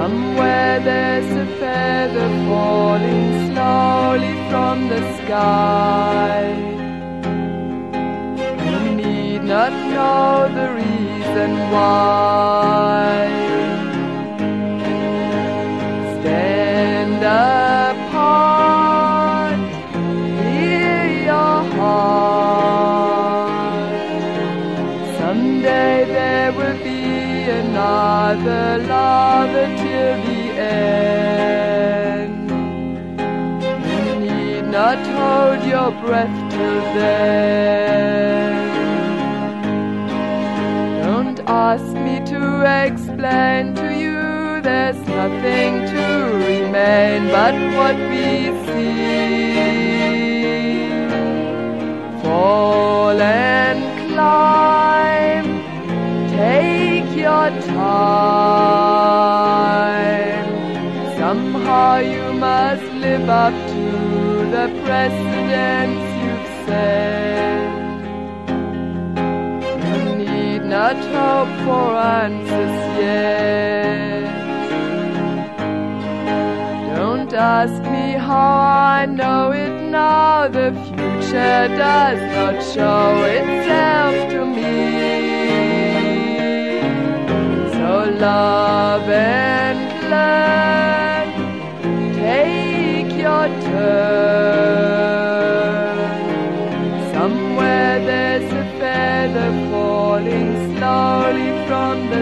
Somewhere there's a feather falling slowly from the sky. You need not know the reason why. Stand apart, hear your heart. Someday there will be another lover till the end. You need not hold your breath till then. Don't ask me to explain to you, there's nothing to remain but what we see. Fall and climb, take your time. Somehow you must live up to the precedents you've set. You need not hope for answers yet. Don't ask me how I know it now. The future does not show itself to me. So love and learn, take your turn. Somewhere there's a feather falling slowly from the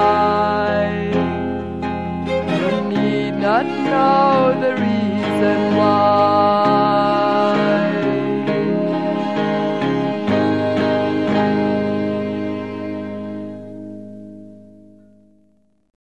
sky. You need not know the reason